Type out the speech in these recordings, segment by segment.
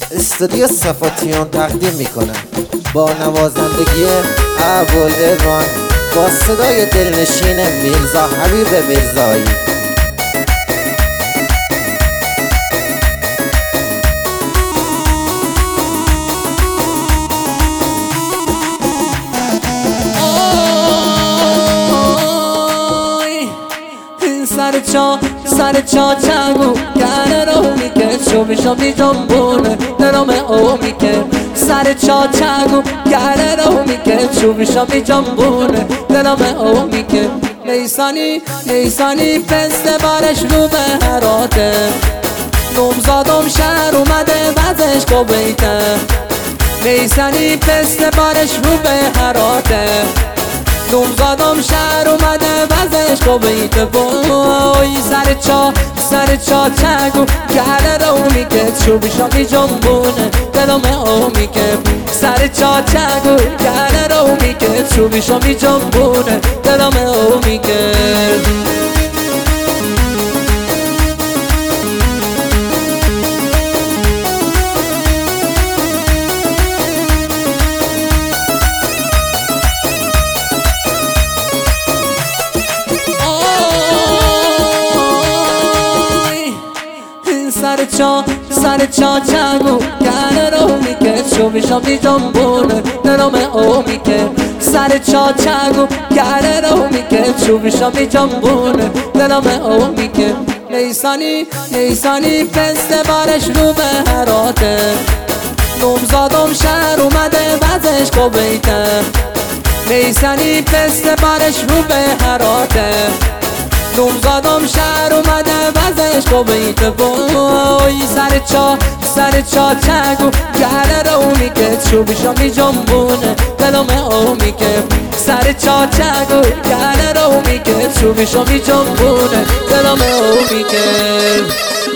استودیو صفاتیون تقدیم میکنم با نوازندگی ابوالعروان با صدای دلنشین میرزا حبیب میرزایی. سر چا چنگو گره رو میکن شو می جنبونه درام او میکن سر چا چنگو گره رو میکن شو می جنبونه درام او میکن نیسانی پست بارش رو به هراته نومزادم شهر اومده وزش کویته نیسانی پست بارش رو به هراته نومزادم شهر اومده وزش کویته بای سر چا چنگو گره رو میکن شو می جنبونه دلم او میکن سر چا چنگو گره رو میکن شو می جنبونه دلم او میکن. سر چا چنگو گره رو میکن شو می جنبونه دلم او میکن سر چا چنگو گره رو میکن شو می جنبونه دلم او میکن نیسانی پست بارش رو به هراته نومزادم شهر اومده وزش کویته نیسانی پست بارش رو به هراته نومزادم شهر اومده وزش کویته بای سر چا چنگو گره رو میکن شو می جنبونه دلم او میکن سر چا چنگو گره رو میکن شو می جنبونه دلم او میکن.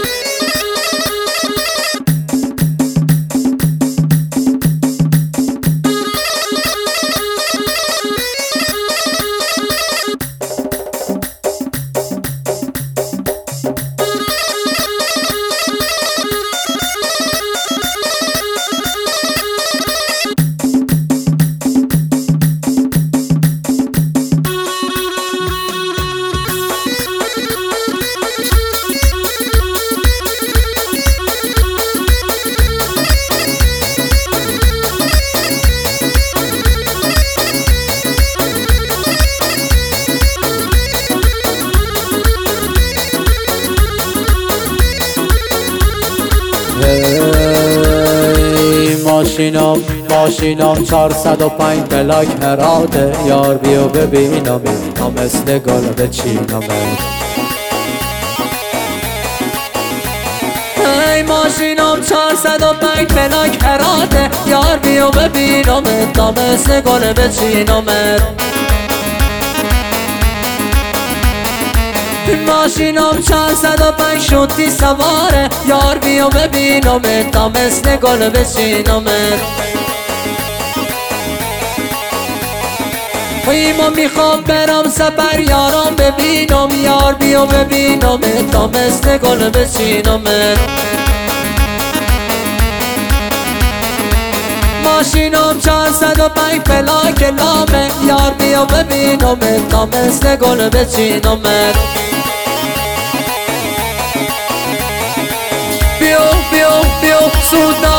ماشینم 405 بلاک هراته یار بیو ببینم تا مثل گل بچینم ماشینم 405 بلاک هراته یار بیو ببینم تا مثل گل بچینم ماشینم 405 شوتی سواره یار بیو ببینم تا مثل گل بچینم ما میخوام برم سفر یارم ببینم یار بیو ببینم تا مثل گل بچینم ماشینم 405 پلاک لامه یار بیو ببینم تا مثل گل بچینم بیو سود